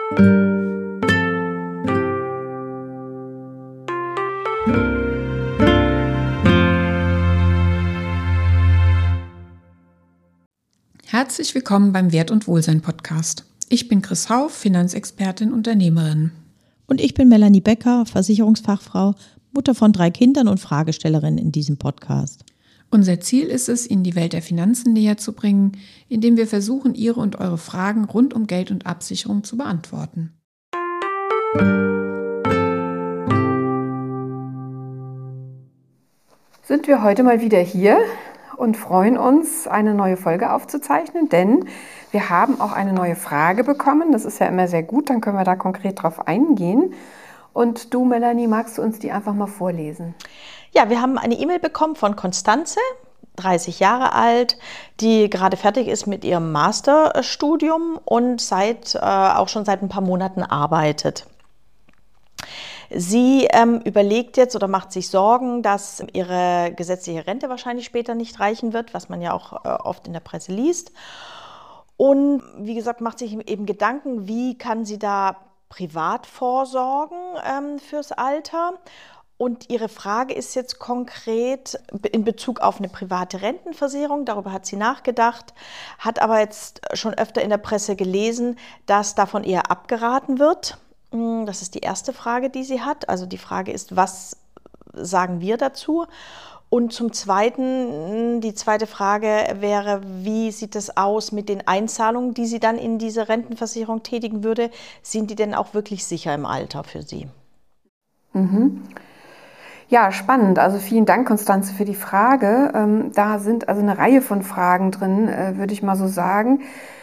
Herzlich willkommen beim Wert und Wohlsein Podcast. Ich bin Chris Hauff, Finanzexpertin, Unternehmerin. Und ich bin Melanie Becker, Versicherungsfachfrau, Mutter von 3 Kindern und Fragestellerin in diesem Podcast. Unser Ziel ist es, Ihnen die Welt der Finanzen näher zu bringen, indem wir versuchen, Ihre und eure Fragen rund um Geld und Absicherung zu beantworten. Sind wir heute mal wieder hier und freuen uns, eine neue Folge aufzuzeichnen, denn wir haben auch eine neue Frage bekommen. Das ist ja immer sehr gut, dann können wir da konkret drauf eingehen. Und du, Melanie, magst du uns die einfach mal vorlesen? Ja, wir haben eine E-Mail bekommen von Konstanze, 30 Jahre alt, die gerade fertig ist mit ihrem Masterstudium und auch schon seit ein paar Monaten arbeitet. Sie überlegt jetzt oder macht sich Sorgen, dass ihre gesetzliche Rente wahrscheinlich später nicht reichen wird, was man ja auch oft in der Presse liest. Und wie gesagt, macht sich eben Gedanken, wie kann sie da privat vorsorgen fürs Alter. Und ihre Frage ist jetzt konkret in Bezug auf eine private Rentenversicherung. Darüber hat sie nachgedacht, hat aber jetzt schon öfter in der Presse gelesen, dass davon eher abgeraten wird. Das ist die erste Frage, die sie hat. Also die Frage ist, was sagen wir dazu? Und zum Zweiten, die zweite Frage wäre, wie sieht es aus mit den Einzahlungen, die sie dann in diese Rentenversicherung tätigen würde? Sind die denn auch wirklich sicher im Alter für sie? Ja, spannend. Also vielen Dank, Konstanze, für die Frage. Da sind also eine Reihe von Fragen drin, würde ich mal so sagen.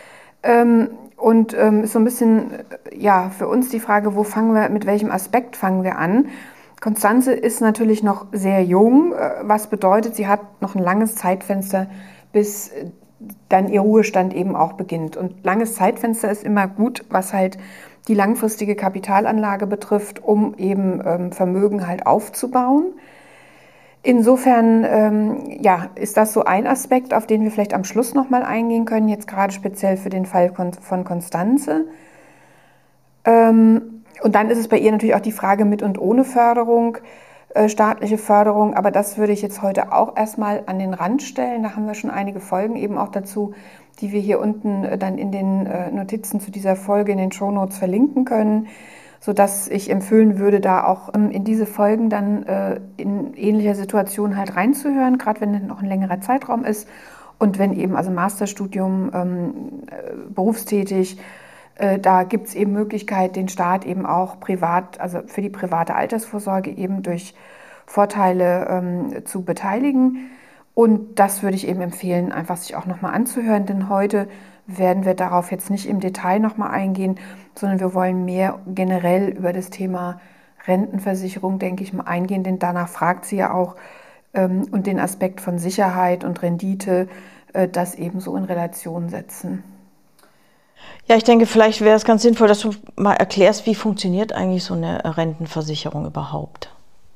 Ist so ein bisschen, ja, für uns die Frage, mit welchem Aspekt fangen wir an? Konstanze ist natürlich noch sehr jung, was bedeutet, sie hat noch ein langes Zeitfenster, bis dann ihr Ruhestand eben auch beginnt. Und langes Zeitfenster ist immer gut, was halt die langfristige Kapitalanlage betrifft, um eben Vermögen halt aufzubauen. Insofern ist das so ein Aspekt, auf den wir vielleicht am Schluss nochmal eingehen können, jetzt gerade speziell für den Fall von Konstanze. Und dann ist es bei ihr natürlich auch die Frage mit und ohne Förderung, staatliche Förderung. Aber das würde ich jetzt heute auch erstmal an den Rand stellen. Da haben wir schon einige Folgen eben auch dazu, die wir hier unten dann in den Notizen zu dieser Folge in den Shownotes verlinken können, sodass ich empfehlen würde, da auch in diese Folgen dann in ähnlicher Situation halt reinzuhören, gerade wenn es noch ein längerer Zeitraum ist und wenn eben also Masterstudium, berufstätig, da gibt es eben Möglichkeit, den Staat eben auch privat, also für die private Altersvorsorge eben durch Vorteile zu beteiligen. Und das würde ich eben empfehlen, einfach sich auch nochmal anzuhören, denn heute werden wir darauf jetzt nicht im Detail nochmal eingehen, sondern wir wollen mehr generell über das Thema Rentenversicherung, denke ich mal, eingehen, denn danach fragt sie ja auch und den Aspekt von Sicherheit und Rendite, das eben so in Relation setzen. Ja, ich denke, vielleicht wäre es ganz sinnvoll, dass du mal erklärst, wie funktioniert eigentlich so eine Rentenversicherung überhaupt?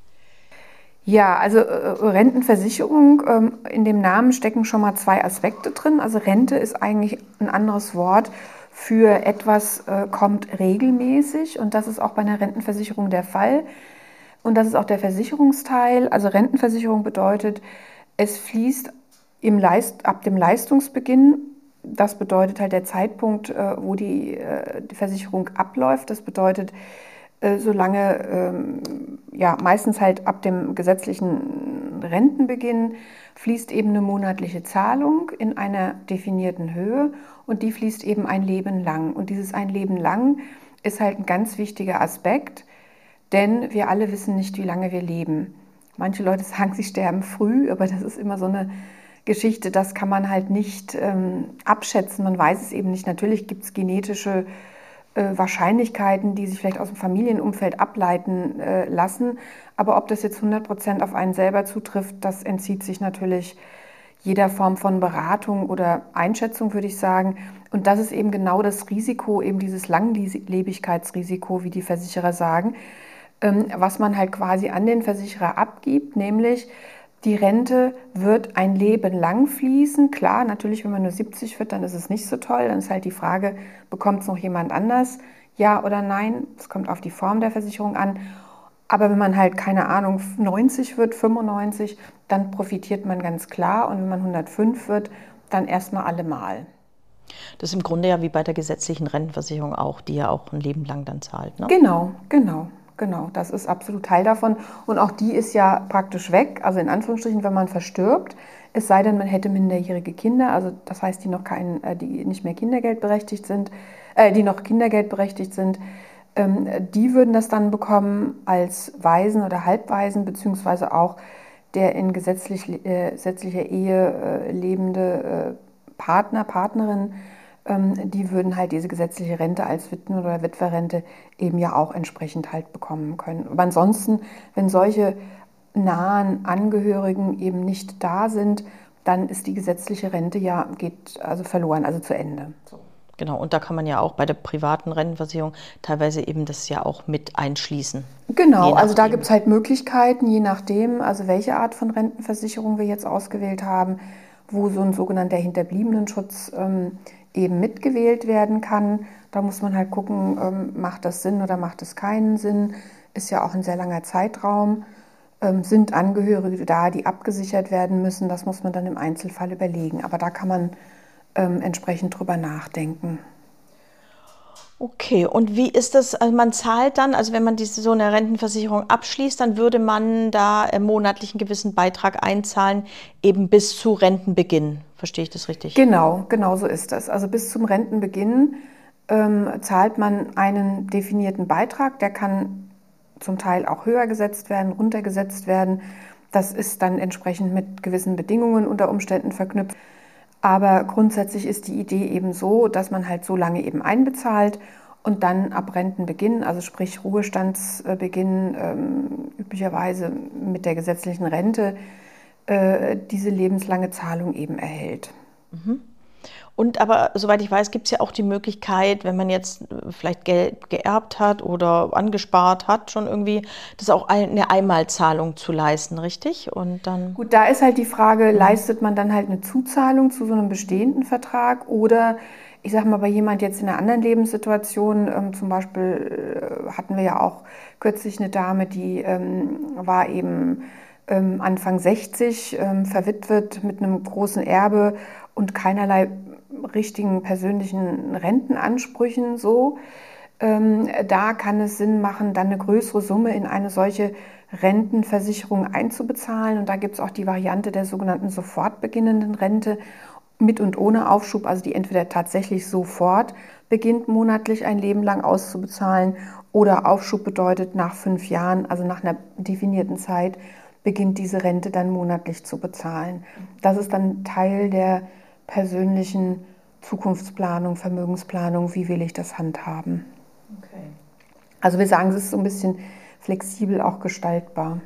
Ja, also Rentenversicherung, in dem Namen stecken schon mal 2 Aspekte drin. Also Rente ist eigentlich ein anderes Wort für etwas, kommt regelmäßig, und das ist auch bei einer Rentenversicherung der Fall. Und das ist auch der Versicherungsteil. Also Rentenversicherung bedeutet, es fließt ab dem Leistungsbeginn. Das bedeutet halt der Zeitpunkt, wo die Versicherung abläuft. Das bedeutet, solange, meistens halt ab dem gesetzlichen Rentenbeginn fließt eben eine monatliche Zahlung in einer definierten Höhe, und die fließt eben ein Leben lang. Und dieses ein Leben lang ist halt ein ganz wichtiger Aspekt, denn wir alle wissen nicht, wie lange wir leben. Manche Leute sagen, sie sterben früh, aber das ist immer so eine Geschichte, das kann man halt nicht abschätzen. Man weiß es eben nicht. Natürlich gibt es genetische Wahrscheinlichkeiten, die sich vielleicht aus dem Familienumfeld ableiten lassen. Aber ob das jetzt 100% auf einen selber zutrifft, das entzieht sich natürlich jeder Form von Beratung oder Einschätzung, würde ich sagen. Und das ist eben genau das Risiko, eben dieses Langlebigkeitsrisiko, wie die Versicherer sagen, was man halt quasi an den Versicherer abgibt, nämlich Die Rente wird ein Leben lang fließen. Klar, natürlich, wenn man nur 70 wird, dann ist es nicht so toll. Dann ist halt die Frage, bekommt es noch jemand anders? Ja oder nein? Es kommt auf die Form der Versicherung an. Aber wenn man halt, keine Ahnung, 90 wird, 95, dann profitiert man ganz klar. Und wenn man 105 wird, dann erstmal allemal. Das ist im Grunde ja wie bei der gesetzlichen Rentenversicherung auch, die ja auch ein Leben lang dann zahlt, ne? Genau, genau, genau. Das ist absolut Teil davon. Und auch die ist ja praktisch weg, also in Anführungsstrichen, wenn man verstirbt. Es sei denn, man hätte minderjährige Kinder, also das heißt, die nicht mehr kindergeldberechtigt sind, die noch kindergeldberechtigt sind, die würden das dann bekommen als Waisen oder Halbwaisen, beziehungsweise auch der in gesetzlicher Ehe lebende Partner, Partnerin, die würden halt diese gesetzliche Rente als Witwen- oder Witwerrente eben ja auch entsprechend halt bekommen können. Aber ansonsten, wenn solche nahen Angehörigen eben nicht da sind, dann ist die gesetzliche Rente geht also verloren, also zu Ende. So. Genau, und da kann man ja auch bei der privaten Rentenversicherung teilweise eben das ja auch mit einschließen. Genau, also da gibt es halt Möglichkeiten, je nachdem, also welche Art von Rentenversicherung wir jetzt ausgewählt haben, wo so ein sogenannter Hinterbliebenenschutz eben mitgewählt werden kann. Da muss man halt gucken, macht das Sinn oder macht es keinen Sinn? Ist ja auch ein sehr langer Zeitraum. Sind Angehörige da, die abgesichert werden müssen? Das muss man dann im Einzelfall überlegen. Aber da kann man entsprechend drüber nachdenken. Okay, und wie ist das? Also man zahlt dann, also wenn man so eine Rentenversicherung abschließt, dann würde man da monatlich einen gewissen Beitrag einzahlen, eben bis zu Rentenbeginn. Verstehe ich das richtig? Genau, genau so ist das. Also bis zum Rentenbeginn zahlt man einen definierten Beitrag, der kann zum Teil auch höher gesetzt werden, runtergesetzt werden. Das ist dann entsprechend mit gewissen Bedingungen unter Umständen verknüpft. Aber grundsätzlich ist die Idee eben so, dass man halt so lange eben einbezahlt und dann ab Rentenbeginn, also sprich Ruhestandsbeginn, üblicherweise mit der gesetzlichen Rente, diese lebenslange Zahlung eben erhält. Und aber, soweit ich weiß, gibt es ja auch die Möglichkeit, wenn man jetzt vielleicht Geld geerbt hat oder angespart hat, schon irgendwie, das auch eine Einmalzahlung zu leisten, richtig? Und dann. Gut, da ist halt die Frage, leistet man dann halt eine Zuzahlung zu so einem bestehenden Vertrag oder ich sage mal, bei jemand jetzt in einer anderen Lebenssituation, zum Beispiel hatten wir ja auch kürzlich eine Dame, die war eben Anfang 60, verwitwet mit einem großen Erbe und keinerlei richtigen persönlichen Rentenansprüchen so. Da kann es Sinn machen, dann eine größere Summe in eine solche Rentenversicherung einzubezahlen. Und da gibt es auch die Variante der sogenannten sofort beginnenden Rente mit und ohne Aufschub, also die entweder tatsächlich sofort beginnt, monatlich ein Leben lang auszubezahlen oder Aufschub bedeutet nach 5 Jahren, also nach einer definierten Zeit, beginnt diese Rente dann monatlich zu bezahlen. Das ist dann Teil der persönlichen Zukunftsplanung, Vermögensplanung, wie will ich das handhaben. Okay. Also wir sagen, es ist so ein bisschen flexibel auch gestaltbar.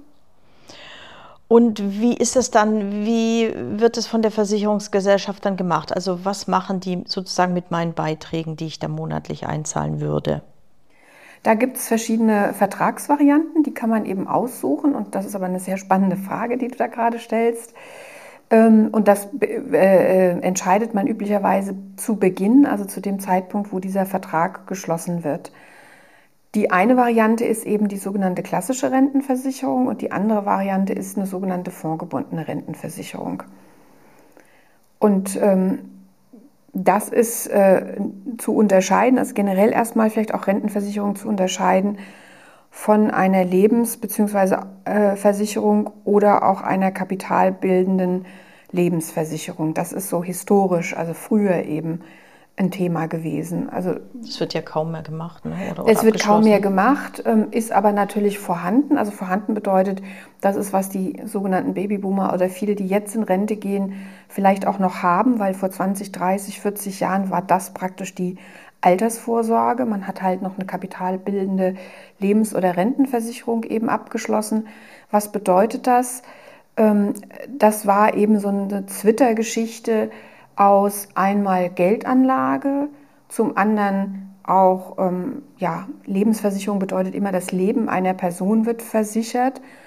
Und wie ist es dann, wie wird es von der Versicherungsgesellschaft dann gemacht? Also was machen die sozusagen mit meinen Beiträgen, die ich da monatlich einzahlen würde? Da gibt es verschiedene Vertragsvarianten, die kann man eben aussuchen. Und das ist aber eine sehr spannende Frage, die du da gerade stellst. Und das entscheidet man üblicherweise zu Beginn, also zu dem Zeitpunkt, wo dieser Vertrag geschlossen wird. Die eine Variante ist eben die sogenannte klassische Rentenversicherung und die andere Variante ist eine sogenannte fondgebundene Rentenversicherung. Und das ist zu unterscheiden, also generell erstmal vielleicht auch Rentenversicherung zu unterscheiden von einer Lebens- bzw. Versicherung oder auch einer kapitalbildenden Lebensversicherung. Das ist so historisch, also früher eben ein Thema gewesen. Also Das wird ja kaum mehr gemacht, ne? Oder es wird kaum mehr abgeschlossen. gemacht, ist aber natürlich vorhanden. Also vorhanden bedeutet, das ist, was die sogenannten Babyboomer oder viele, die jetzt in Rente gehen, vielleicht auch noch haben, weil vor 20, 30, 40 Jahren war das praktisch die Altersvorsorge. Man hat halt noch eine kapitalbildende Lebens- oder Rentenversicherung eben abgeschlossen. Was bedeutet das? Das war eben so eine Twitter-Geschichte aus einmal Geldanlage, zum anderen auch, Lebensversicherung bedeutet immer, das Leben einer Person wird versichert.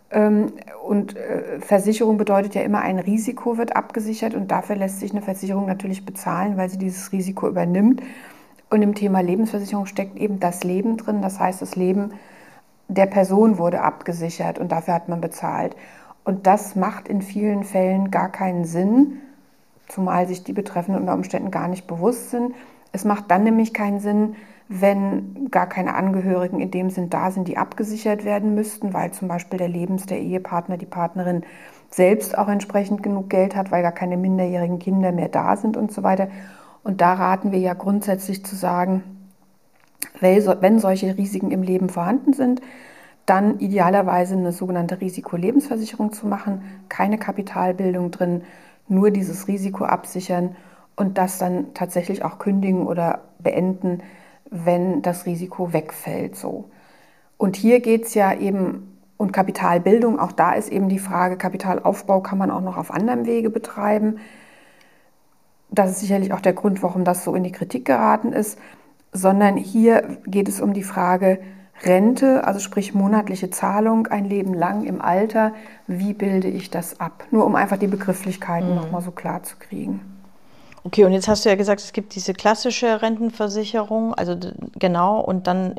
Und Versicherung bedeutet ja immer, ein Risiko wird abgesichert und dafür lässt sich eine Versicherung natürlich bezahlen, weil sie dieses Risiko übernimmt. Und im Thema Lebensversicherung steckt eben das Leben drin. Das heißt, das Leben der Person wurde abgesichert und dafür hat man bezahlt. Und das macht in vielen Fällen gar keinen Sinn, zumal sich die Betreffenden unter Umständen gar nicht bewusst sind. Es macht dann nämlich keinen Sinn, wenn gar keine Angehörigen in dem Sinn da sind, die abgesichert werden müssten, weil zum Beispiel der Ehepartner, die Partnerin selbst auch entsprechend genug Geld hat, weil gar keine minderjährigen Kinder mehr da sind und so weiter. Und da raten wir ja grundsätzlich zu sagen, wenn solche Risiken im Leben vorhanden sind, dann idealerweise eine sogenannte Risikolebensversicherung zu machen, keine Kapitalbildung drin, nur dieses Risiko absichern und das dann tatsächlich auch kündigen oder beenden, wenn das Risiko wegfällt. So. Und hier geht es ja eben, und Kapitalbildung, auch da ist eben die Frage, Kapitalaufbau kann man auch noch auf anderem Wege betreiben. Das ist sicherlich auch der Grund, warum das so in die Kritik geraten ist, sondern hier geht es um die Frage Rente, also sprich monatliche Zahlung, ein Leben lang im Alter, wie bilde ich das ab? Nur um einfach die Begrifflichkeiten nochmal so klar zu kriegen. Okay, und jetzt hast du ja gesagt, es gibt diese klassische Rentenversicherung, also genau, und dann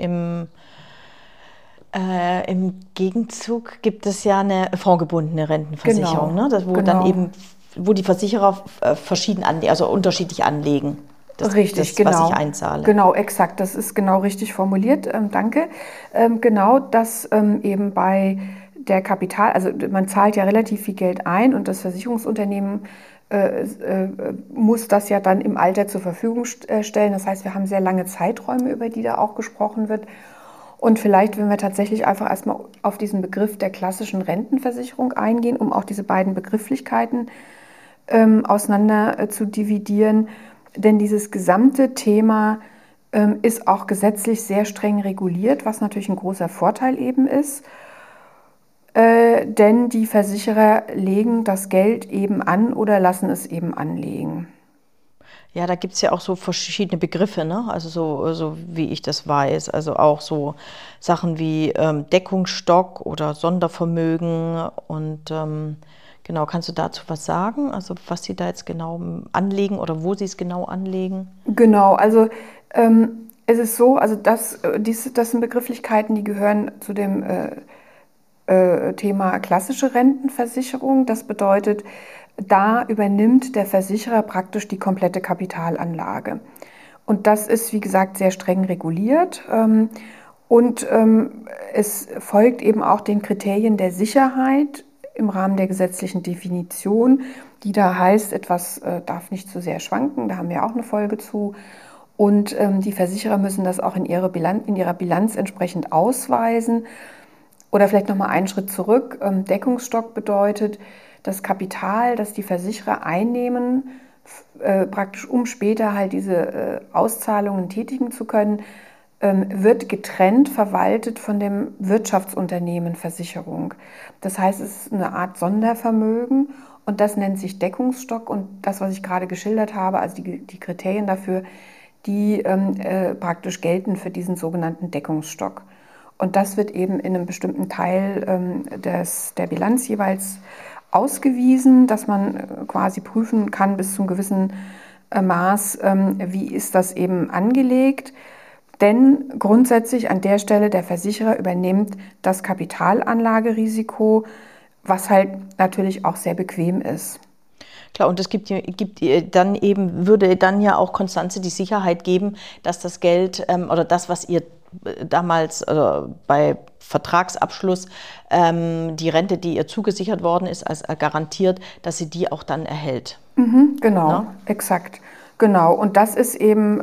im Gegenzug gibt es ja eine fondgebundene Rentenversicherung, Genau, ne? Wo dann eben, wo die Versicherer verschieden anlegen, also unterschiedlich anlegen. Richtig, das, was genau. ich einzahle. Genau, exakt. Das ist genau richtig formuliert. Danke. Genau, dass eben bei der also man zahlt ja relativ viel Geld ein und das Versicherungsunternehmen muss das ja dann im Alter zur Verfügung stellen. Das heißt, wir haben sehr lange Zeiträume, über die da auch gesprochen wird. Und vielleicht, wenn wir tatsächlich einfach erstmal auf diesen Begriff der klassischen Rentenversicherung eingehen, um auch diese beiden Begrifflichkeiten auseinander zu dividieren. Denn dieses gesamte Thema ist auch gesetzlich sehr streng reguliert, was natürlich ein großer Vorteil eben ist. Denn die Versicherer legen das Geld eben an oder lassen es eben anlegen. Ja, da gibt es ja auch so verschiedene Begriffe, ne? Also so wie ich das weiß. Also auch so Sachen wie Deckungsstock oder Sondervermögen. Und genau, kannst du dazu was sagen? Also was Sie da jetzt genau anlegen oder wo Sie es genau anlegen? Genau, also es ist so, also das sind Begrifflichkeiten, die gehören zu dem Thema klassische Rentenversicherung. Das bedeutet, da übernimmt der Versicherer praktisch die komplette Kapitalanlage. Und das ist, wie gesagt, sehr streng reguliert. Und es folgt eben auch den Kriterien der Sicherheit im Rahmen der gesetzlichen Definition, die da heißt, etwas darf nicht zu sehr schwanken. Da haben wir auch eine Folge zu. Und die Versicherer müssen das auch in ihrer Bilanz entsprechend ausweisen. Oder vielleicht nochmal einen Schritt zurück. Deckungsstock bedeutet, das Kapital, das die Versicherer einnehmen, praktisch um später halt diese Auszahlungen tätigen zu können, wird getrennt verwaltet von dem Wirtschaftsunternehmen Versicherung. Das heißt, es ist eine Art Sondervermögen und das nennt sich Deckungsstock. Und das, was ich gerade geschildert habe, also die Kriterien dafür, die praktisch gelten für diesen sogenannten Deckungsstock. Und das wird eben in einem bestimmten Teil der Bilanz jeweils ausgewiesen, dass man quasi prüfen kann bis zu einem gewissen Maß, wie ist das eben angelegt. Denn grundsätzlich an der Stelle der Versicherer übernimmt das Kapitalanlagerisiko, was halt natürlich auch sehr bequem ist. Klar, und es dann eben, würde dann ja auch Constanze die Sicherheit geben, dass das Geld oder das, was ihr damals bei Vertragsabschluss die Rente, die ihr zugesichert worden ist, als garantiert, dass sie die auch dann erhält. Genau, ne? Exakt. Genau. Und das ist eben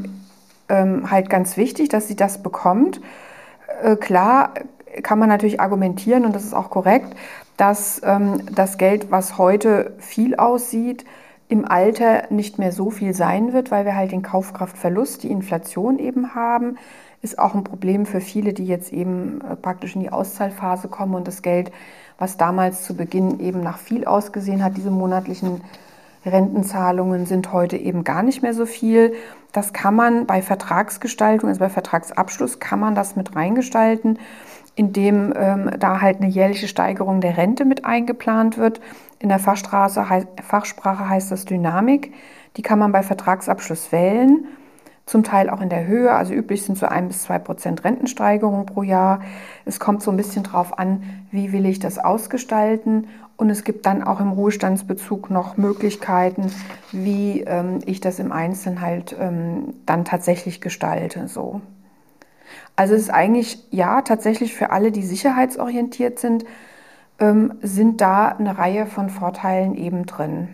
halt ganz wichtig, dass sie das bekommt. Klar kann man natürlich argumentieren, und das ist auch korrekt, dass das Geld, was heute viel aussieht, im Alter nicht mehr so viel sein wird, weil wir halt den Kaufkraftverlust, die Inflation eben haben. Ist auch ein Problem für viele, die jetzt eben praktisch in die Auszahlphase kommen und das Geld, was damals zu Beginn eben nach viel ausgesehen hat, diese monatlichen Rentenzahlungen sind heute eben gar nicht mehr so viel. Das kann man bei Vertragsgestaltung, also bei Vertragsabschluss kann man das mit reingestalten. in dem da halt eine jährliche Steigerung der Rente mit eingeplant wird. In der Fachsprache heißt das Dynamik. Die kann man bei Vertragsabschluss wählen, zum Teil auch in der Höhe. Also üblich sind so 1-2% Rentensteigerung pro Jahr. Es kommt so ein bisschen drauf an, wie will ich das ausgestalten. Und es gibt dann auch im Ruhestandsbezug noch Möglichkeiten, wie ich das im Einzelnen halt dann tatsächlich gestalte. So. Also es ist eigentlich, ja, tatsächlich für alle, die sicherheitsorientiert sind da eine Reihe von Vorteilen eben drin.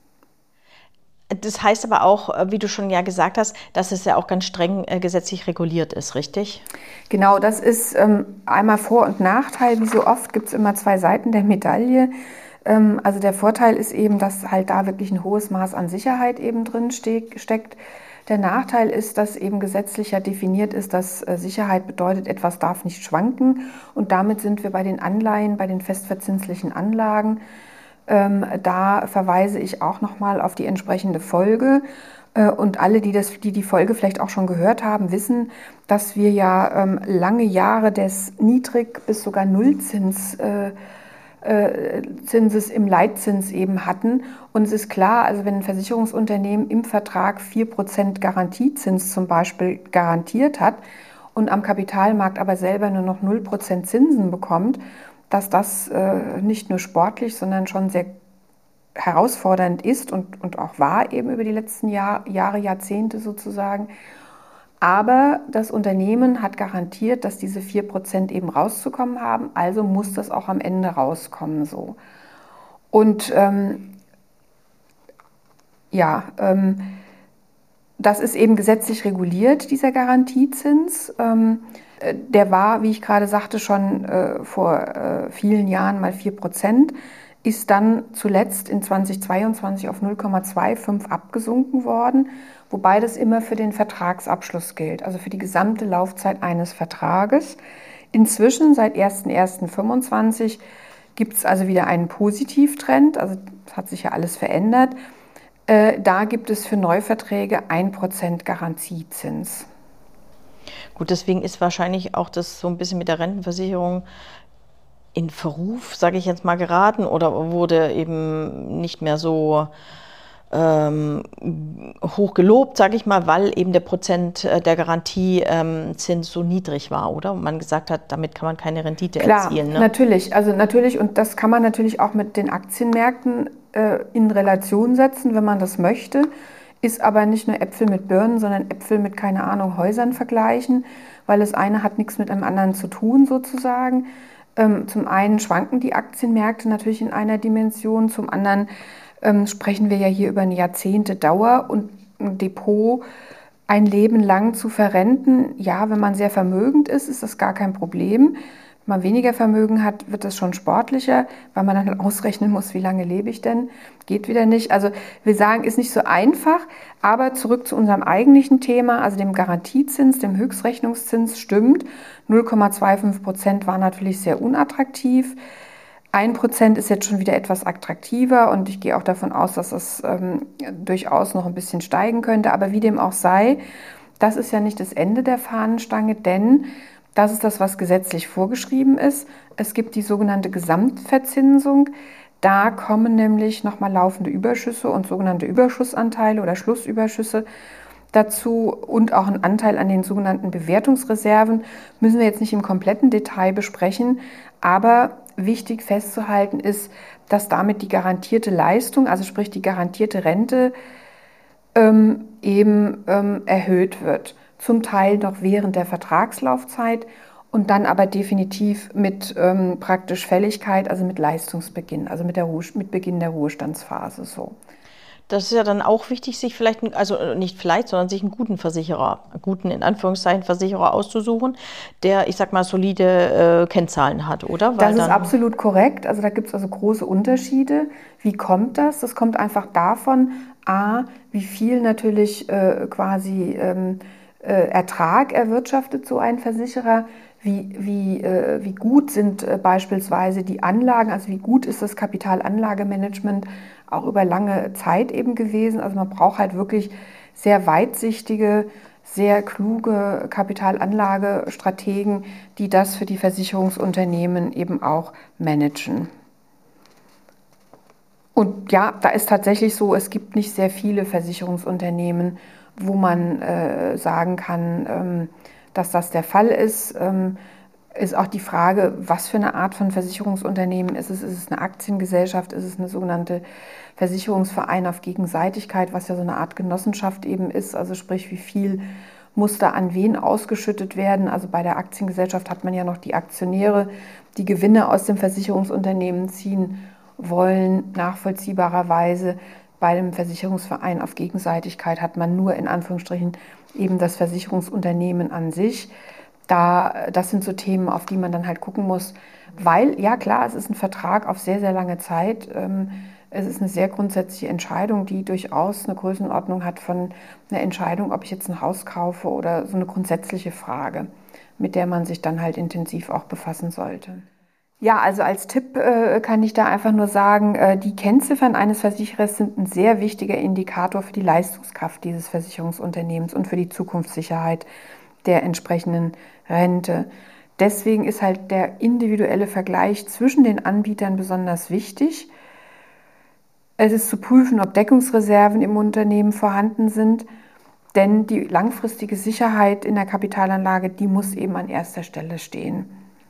Das heißt aber auch, wie du schon ja gesagt hast, dass es ja auch ganz streng gesetzlich reguliert ist, richtig? Genau, das ist einmal Vor- und Nachteil. Wie so oft gibt es immer zwei Seiten der Medaille. Also der Vorteil ist eben, dass halt da wirklich ein hohes Maß an Sicherheit eben drin steckt. Der Nachteil ist, dass eben gesetzlich ja definiert ist, dass Sicherheit bedeutet, etwas darf nicht schwanken. Und damit sind wir bei den Anleihen, bei den festverzinslichen Anlagen. Da verweise ich auch nochmal auf die entsprechende Folge. Und alle, die die Folge vielleicht auch schon gehört haben, wissen, dass wir ja lange Jahre des Niedrig- bis sogar Nullzins Zinses im Leitzins eben hatten. Und es ist klar, also wenn ein Versicherungsunternehmen im Vertrag 4% Garantiezins zum Beispiel garantiert hat und am Kapitalmarkt aber selber nur noch 0% Zinsen bekommt, dass das nicht nur sportlich, sondern schon sehr herausfordernd ist und auch war eben über die letzten Jahre, Jahrzehnte sozusagen. Aber das Unternehmen hat garantiert, dass diese 4% eben rauszukommen haben, also muss das auch am Ende rauskommen so. Und das ist eben gesetzlich reguliert, dieser Garantiezins. Der war, wie ich gerade sagte, schon vor vielen Jahren mal 4%, ist dann zuletzt in 2022 auf 0,25 abgesunken worden, wobei das immer für den Vertragsabschluss gilt, also für die gesamte Laufzeit eines Vertrages. Inzwischen, seit 01.01.2025, gibt es also wieder einen Positivtrend, also es hat sich ja alles verändert. Da gibt es für Neuverträge 1% Garantiezins. Gut, deswegen ist wahrscheinlich auch das so ein bisschen mit der Rentenversicherung in Verruf, sage ich jetzt mal, geraten oder wurde eben nicht mehr so hoch gelobt, sage ich mal, weil eben der Prozent der Garantiezins so niedrig war, oder? Und man gesagt hat, damit kann man keine Rendite erzielen. Klar, natürlich. Also natürlich, und das kann man natürlich auch mit den Aktienmärkten in Relation setzen, wenn man das möchte. Ist aber nicht nur Äpfel mit Birnen, sondern Äpfel mit, keine Ahnung, Häusern vergleichen, weil das eine hat nichts mit dem anderen zu tun sozusagen. Zum einen schwanken die Aktienmärkte natürlich in einer Dimension, zum anderen sprechen wir ja hier über eine Jahrzehnte-Dauer und ein Depot ein Leben lang zu verrenten. Ja, wenn man sehr vermögend ist das gar kein Problem. Wenn man weniger Vermögen hat, wird das schon sportlicher, weil man dann ausrechnen muss, wie lange lebe ich denn? Geht wieder nicht. Also wir sagen, ist nicht so einfach, aber zurück zu unserem eigentlichen Thema, also dem Garantiezins, dem Höchstrechnungszins, stimmt. 0,25% war natürlich sehr unattraktiv. 1% ist jetzt schon wieder etwas attraktiver und ich gehe auch davon aus, dass das durchaus noch ein bisschen steigen könnte. Aber wie dem auch sei, das ist ja nicht das Ende der Fahnenstange, denn das ist das, was gesetzlich vorgeschrieben ist. Es gibt die sogenannte Gesamtverzinsung. Da kommen nämlich nochmal laufende Überschüsse und sogenannte Überschussanteile oder Schlussüberschüsse dazu und auch ein Anteil an den sogenannten Bewertungsreserven. Müssen wir jetzt nicht im kompletten Detail besprechen, aber wichtig festzuhalten ist, dass damit die garantierte Leistung, also sprich die garantierte Rente, erhöht wird. Zum Teil noch während der Vertragslaufzeit und dann aber definitiv mit praktisch Fälligkeit, also mit Leistungsbeginn, also mit Beginn der Ruhestandsphase so. Das ist ja dann auch wichtig, sich vielleicht, also nicht vielleicht, sondern sich einen guten Versicherer, einen guten in Anführungszeichen Versicherer auszusuchen, der, ich sag mal, solide Kennzahlen hat, oder? Das ist absolut korrekt. Also da gibt es also große Unterschiede. Wie kommt das? Das kommt einfach davon, wie viel natürlich quasi Ertrag erwirtschaftet so ein Versicherer, wie gut sind beispielsweise die Anlagen, also wie gut ist das Kapitalanlagemanagement auch über lange Zeit eben gewesen. Also man braucht halt wirklich sehr weitsichtige, sehr kluge Kapitalanlagestrategen, die das für die Versicherungsunternehmen eben auch managen. Und ja, da ist tatsächlich so, es gibt nicht sehr viele Versicherungsunternehmen, wo man sagen kann, dass das der Fall ist. Ist auch die Frage, was für eine Art von Versicherungsunternehmen ist es? Ist es eine Aktiengesellschaft? Ist es eine sogenannte Versicherungsverein auf Gegenseitigkeit, was ja so eine Art Genossenschaft eben ist? Also sprich, wie viel muss da an wen ausgeschüttet werden? Also bei der Aktiengesellschaft hat man ja noch die Aktionäre, die Gewinne aus dem Versicherungsunternehmen ziehen wollen, nachvollziehbarerweise. Bei dem Versicherungsverein auf Gegenseitigkeit hat man nur in Anführungsstrichen eben das Versicherungsunternehmen an sich. Das sind so Themen, auf die man dann halt gucken muss, weil, ja klar, es ist ein Vertrag auf sehr, sehr lange Zeit. Es ist eine sehr grundsätzliche Entscheidung, die durchaus eine Größenordnung hat von einer Entscheidung, ob ich jetzt ein Haus kaufe oder so eine grundsätzliche Frage, mit der man sich dann halt intensiv auch befassen sollte. Ja, also als Tipp kann ich da einfach nur sagen, die Kennziffern eines Versicherers sind ein sehr wichtiger Indikator für die Leistungskraft dieses Versicherungsunternehmens und für die Zukunftssicherheit der entsprechenden Rente. Deswegen ist halt der individuelle Vergleich zwischen den Anbietern besonders wichtig. Es ist zu prüfen, ob Deckungsreserven im Unternehmen vorhanden sind, denn die langfristige Sicherheit in der Kapitalanlage, die muss eben an erster Stelle stehen.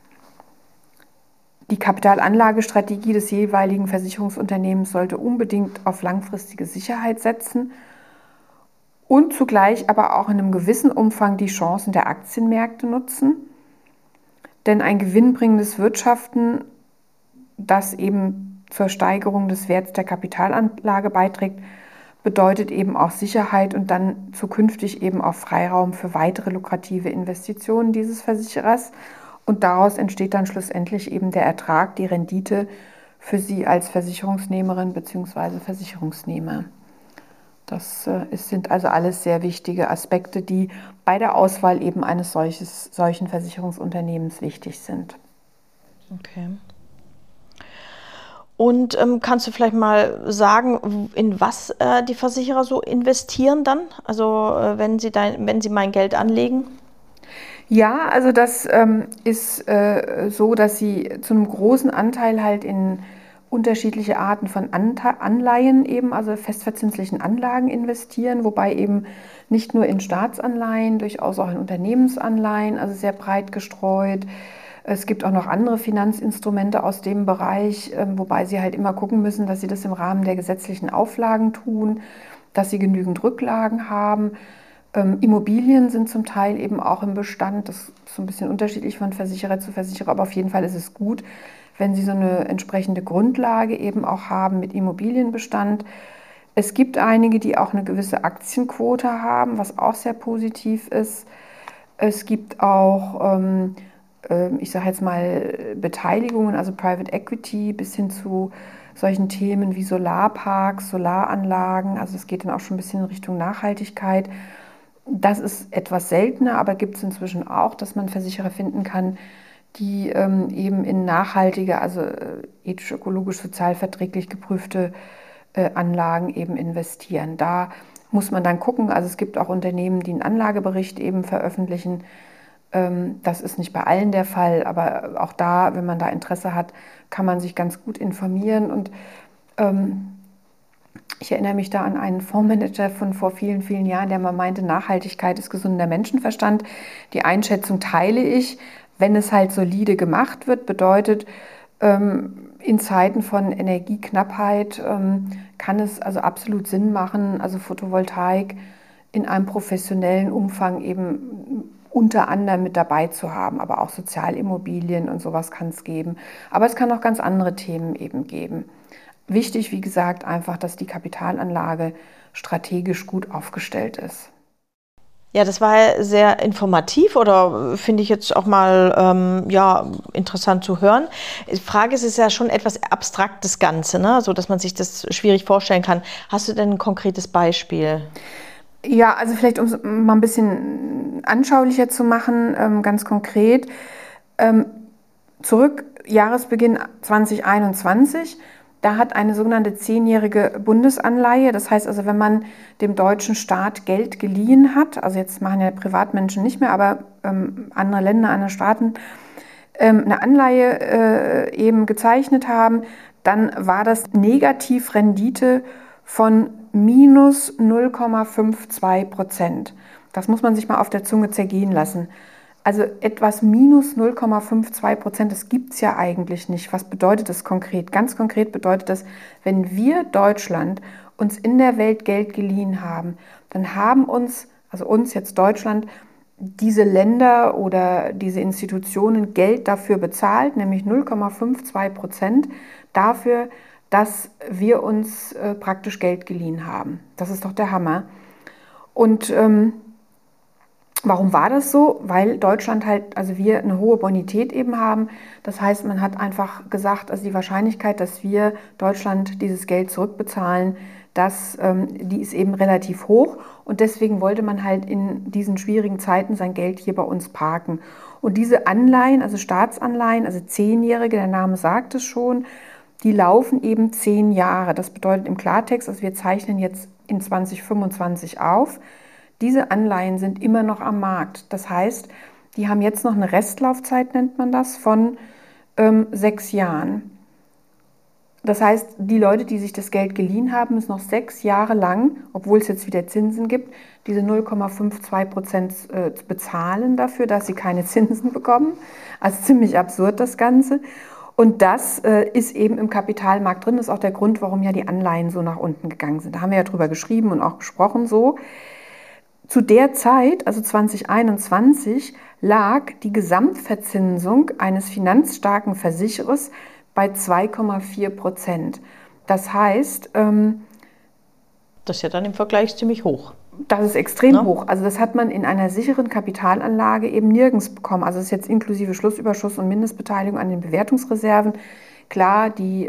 Die Kapitalanlagestrategie des jeweiligen Versicherungsunternehmens sollte unbedingt auf langfristige Sicherheit setzen und zugleich aber auch in einem gewissen Umfang die Chancen der Aktienmärkte nutzen. Denn ein gewinnbringendes Wirtschaften, das eben zur Steigerung des Werts der Kapitalanlage beiträgt, bedeutet eben auch Sicherheit und dann zukünftig eben auch Freiraum für weitere lukrative Investitionen dieses Versicherers. Und daraus entsteht dann schlussendlich eben der Ertrag, die Rendite für Sie als Versicherungsnehmerin bzw. Versicherungsnehmer. Das sind also alles sehr wichtige Aspekte, die bei der Auswahl eben eines solchen Versicherungsunternehmens wichtig sind. Okay. Und kannst du vielleicht mal sagen, in was die Versicherer so investieren dann? Also wenn sie mein Geld anlegen? Ja, also das ist so, dass sie zu einem großen Anteil halt in unterschiedliche Arten von Anleihen eben, also festverzinslichen Anlagen investieren, wobei eben nicht nur in Staatsanleihen, durchaus auch in Unternehmensanleihen, also sehr breit gestreut. Es gibt auch noch andere Finanzinstrumente aus dem Bereich, wobei sie halt immer gucken müssen, dass sie das im Rahmen der gesetzlichen Auflagen tun, dass sie genügend Rücklagen haben. Immobilien sind zum Teil eben auch im Bestand. Das ist so ein bisschen unterschiedlich von Versicherer zu Versicherer, aber auf jeden Fall ist es gut, wenn Sie so eine entsprechende Grundlage eben auch haben mit Immobilienbestand. Es gibt einige, die auch eine gewisse Aktienquote haben, was auch sehr positiv ist. Es gibt auch, ich sage jetzt mal, Beteiligungen, also Private Equity, bis hin zu solchen Themen wie Solarparks, Solaranlagen. Also es geht dann auch schon ein bisschen in Richtung Nachhaltigkeit. Das ist etwas seltener, aber gibt es inzwischen auch, dass man Versicherer finden kann, die eben in nachhaltige, also ethisch, ökologisch, sozial verträglich geprüfte Anlagen eben investieren. Da muss man dann gucken, also es gibt auch Unternehmen, die einen Anlagebericht eben veröffentlichen. Das ist nicht bei allen der Fall, aber auch da, wenn man da Interesse hat, kann man sich ganz gut informieren. Und ich erinnere mich da an einen Fondsmanager von vor vielen, vielen Jahren, der mal meinte, Nachhaltigkeit ist gesunder Menschenverstand. Die Einschätzung teile ich. Wenn es halt solide gemacht wird, bedeutet, in Zeiten von Energieknappheit kann es also absolut Sinn machen, also Photovoltaik in einem professionellen Umfang eben unter anderem mit dabei zu haben, aber auch Sozialimmobilien und sowas kann es geben. Aber es kann auch ganz andere Themen eben geben. Wichtig, wie gesagt, einfach, dass die Kapitalanlage strategisch gut aufgestellt ist. Ja, das war sehr informativ oder finde ich jetzt auch mal interessant zu hören. Die Frage ist, es ist ja schon etwas abstrakt, das Ganze, ne? So dass man sich das schwierig vorstellen kann. Hast du denn ein konkretes Beispiel? Ja, also vielleicht, um es mal ein bisschen anschaulicher zu machen, ganz konkret. Zurück, Jahresbeginn 2021. Da hat eine sogenannte 10-jährige Bundesanleihe, das heißt also, wenn man dem deutschen Staat Geld geliehen hat, also jetzt machen ja Privatmenschen nicht mehr, aber andere Länder, andere Staaten, eine Anleihe eben gezeichnet haben, dann war das Negativrendite von minus 0,52%. Das muss man sich mal auf der Zunge zergehen lassen. Also etwas minus 0,52%, das gibt es ja eigentlich nicht. Was bedeutet das konkret? Ganz konkret bedeutet das, wenn wir Deutschland uns in der Welt Geld geliehen haben, dann haben uns, also uns jetzt Deutschland, diese Länder oder diese Institutionen Geld dafür bezahlt, nämlich 0,52% dafür, dass wir uns praktisch Geld geliehen haben. Das ist doch der Hammer. Und warum war das so? Weil Deutschland halt, also wir eine hohe Bonität eben haben. Das heißt, man hat einfach gesagt, also die Wahrscheinlichkeit, dass wir Deutschland dieses Geld zurückbezahlen, die ist eben relativ hoch. Und deswegen wollte man halt in diesen schwierigen Zeiten sein Geld hier bei uns parken. Und diese Anleihen, also Staatsanleihen, also 10-jährige, der Name sagt es schon, die laufen eben 10 Jahre. Das bedeutet im Klartext, also wir zeichnen jetzt in 2025 auf. Diese Anleihen sind immer noch am Markt. Das heißt, die haben jetzt noch eine Restlaufzeit, nennt man das, von 6 Jahren. Das heißt, die Leute, die sich das Geld geliehen haben, müssen noch 6 Jahre lang, obwohl es jetzt wieder Zinsen gibt, diese 0,52% bezahlen dafür, dass sie keine Zinsen bekommen. Also ziemlich absurd das Ganze. Und das ist eben im Kapitalmarkt drin. Das ist auch der Grund, warum ja die Anleihen so nach unten gegangen sind. Da haben wir ja drüber geschrieben und auch gesprochen so. Zu der Zeit, also 2021, lag die Gesamtverzinsung eines finanzstarken Versicherers bei 2,4%. Das heißt, das ist ja dann im Vergleich ziemlich hoch. Das ist extrem hoch. Also das hat man in einer sicheren Kapitalanlage eben nirgends bekommen. Also das ist jetzt inklusive Schlussüberschuss und Mindestbeteiligung an den Bewertungsreserven. Klar, die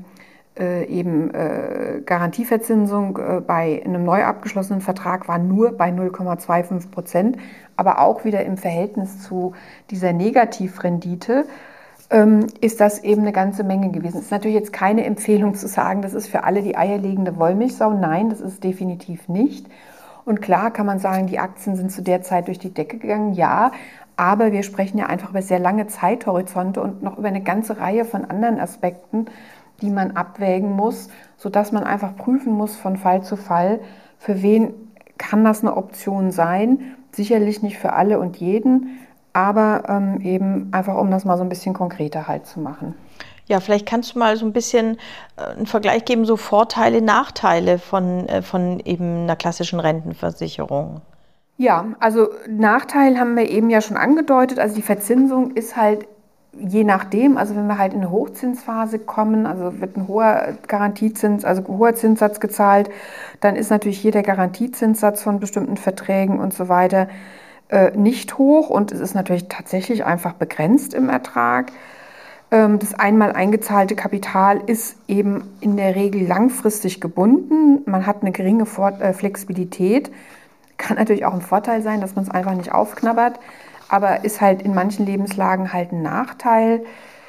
Garantieverzinsung bei einem neu abgeschlossenen Vertrag war nur bei 0,25%, aber auch wieder im Verhältnis zu dieser Negativrendite ist das eben eine ganze Menge gewesen. Es ist natürlich jetzt keine Empfehlung zu sagen, das ist für alle die eierlegende Wollmilchsau. Nein, das ist definitiv nicht. Und klar kann man sagen, die Aktien sind zu der Zeit durch die Decke gegangen, ja, aber wir sprechen ja einfach über sehr lange Zeithorizonte und noch über eine ganze Reihe von anderen Aspekten, die man abwägen muss, sodass man einfach prüfen muss von Fall zu Fall, für wen kann das eine Option sein. Sicherlich nicht für alle und jeden, aber eben einfach, um das mal so ein bisschen konkreter halt zu machen. Ja, vielleicht kannst du mal so ein bisschen einen Vergleich geben, so Vorteile, Nachteile von eben einer klassischen Rentenversicherung. Ja, also Nachteil haben wir eben ja schon angedeutet. Also die Verzinsung ist halt je nachdem, also wenn wir halt in eine Hochzinsphase kommen, also wird ein hoher Garantiezins, also hoher Zinssatz gezahlt, dann ist natürlich hier der Garantiezinssatz von bestimmten Verträgen und so weiter nicht hoch und es ist natürlich tatsächlich einfach begrenzt im Ertrag. Das einmal eingezahlte Kapital ist eben in der Regel langfristig gebunden. Man hat eine geringe Flexibilität. Kann natürlich auch ein Vorteil sein, dass man es einfach nicht aufknabbert, aber ist halt in manchen Lebenslagen halt ein Nachteil.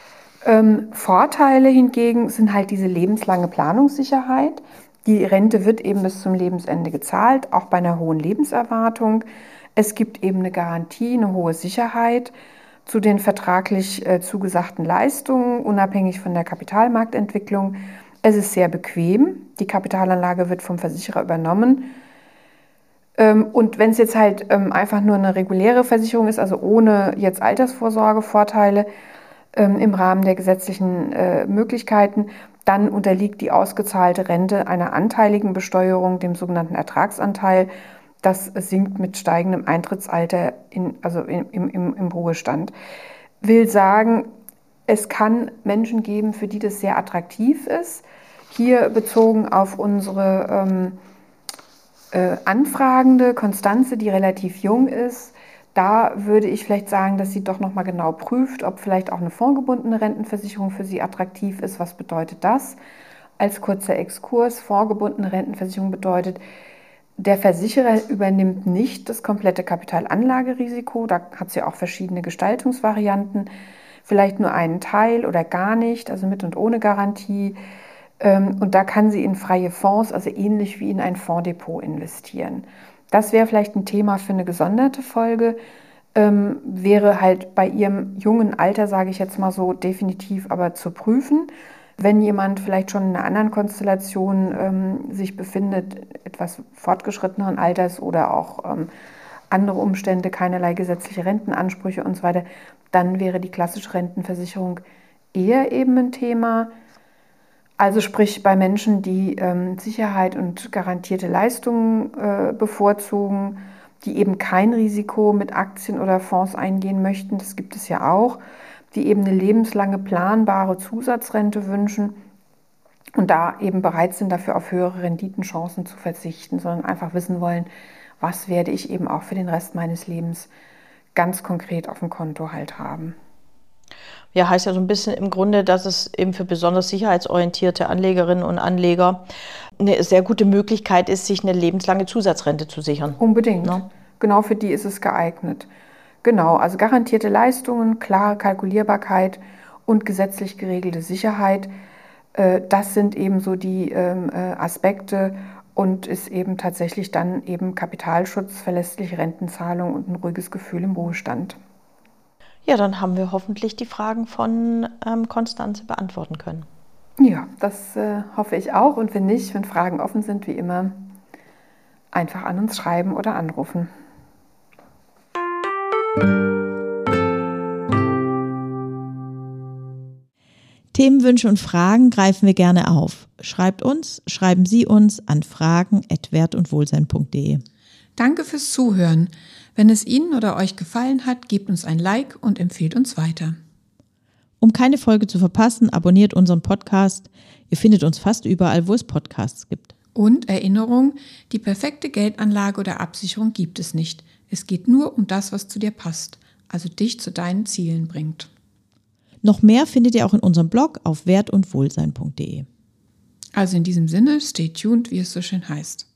Vorteile hingegen sind halt diese lebenslange Planungssicherheit. Die Rente wird eben bis zum Lebensende gezahlt, auch bei einer hohen Lebenserwartung. Es gibt eben eine Garantie, eine hohe Sicherheit zu den vertraglich zugesagten Leistungen, unabhängig von der Kapitalmarktentwicklung. Es ist sehr bequem. Die Kapitalanlage wird vom Versicherer übernommen. Und wenn es jetzt halt einfach nur eine reguläre Versicherung ist, also ohne jetzt Altersvorsorgevorteile im Rahmen der gesetzlichen Möglichkeiten, dann unterliegt die ausgezahlte Rente einer anteiligen Besteuerung, dem sogenannten Ertragsanteil. Das sinkt mit steigendem Eintrittsalter im Ruhestand. Will sagen, es kann Menschen geben, für die das sehr attraktiv ist. Hier bezogen auf unsere Anfragende, Konstanze, die relativ jung ist, da würde ich vielleicht sagen, dass sie doch noch mal genau prüft, ob vielleicht auch eine fondgebundene Rentenversicherung für sie attraktiv ist. Was bedeutet das? Als kurzer Exkurs, fondgebundene Rentenversicherung bedeutet, der Versicherer übernimmt nicht das komplette Kapitalanlagerisiko. Da hat sie auch verschiedene Gestaltungsvarianten. Vielleicht nur einen Teil oder gar nicht, also mit und ohne Garantie. Und da kann sie in freie Fonds, also ähnlich wie in ein Fondsdepot investieren. Das wäre vielleicht ein Thema für eine gesonderte Folge. Wäre halt bei ihrem jungen Alter, sage ich jetzt mal so, definitiv aber zu prüfen. Wenn jemand vielleicht schon in einer anderen Konstellation sich befindet, etwas fortgeschritteneren Alters oder auch andere Umstände, keinerlei gesetzliche Rentenansprüche und so weiter, dann wäre die klassische Rentenversicherung eher eben ein Thema. Also sprich bei Menschen, die Sicherheit und garantierte Leistungen bevorzugen, die eben kein Risiko mit Aktien oder Fonds eingehen möchten, das gibt es ja auch, die eben eine lebenslange planbare Zusatzrente wünschen und da eben bereit sind, dafür auf höhere Renditenchancen zu verzichten, sondern einfach wissen wollen, was werde ich eben auch für den Rest meines Lebens ganz konkret auf dem Konto halt haben. Ja, heißt ja so ein bisschen im Grunde, dass es eben für besonders sicherheitsorientierte Anlegerinnen und Anleger eine sehr gute Möglichkeit ist, sich eine lebenslange Zusatzrente zu sichern. Unbedingt. Ne? Genau für die ist es geeignet. Genau, also garantierte Leistungen, klare Kalkulierbarkeit und gesetzlich geregelte Sicherheit, das sind eben so die Aspekte und ist eben tatsächlich dann eben Kapitalschutz, verlässliche Rentenzahlung und ein ruhiges Gefühl im Ruhestand. Ja, dann haben wir hoffentlich die Fragen von Constanze beantworten können. Ja, das hoffe ich auch. Und wenn nicht, wenn Fragen offen sind, wie immer, einfach an uns schreiben oder anrufen. Themenwünsche und Fragen greifen wir gerne auf. Schreiben Sie uns an fragen@wertundwohlsein.de. Danke fürs Zuhören. Wenn es Ihnen oder euch gefallen hat, gebt uns ein Like und empfehlt uns weiter. Um keine Folge zu verpassen, abonniert unseren Podcast. Ihr findet uns fast überall, wo es Podcasts gibt. Und Erinnerung, die perfekte Geldanlage oder Absicherung gibt es nicht. Es geht nur um das, was zu dir passt, also dich zu deinen Zielen bringt. Noch mehr findet ihr auch in unserem Blog auf wertundwohlsein.de. Also in diesem Sinne, stay tuned, wie es so schön heißt.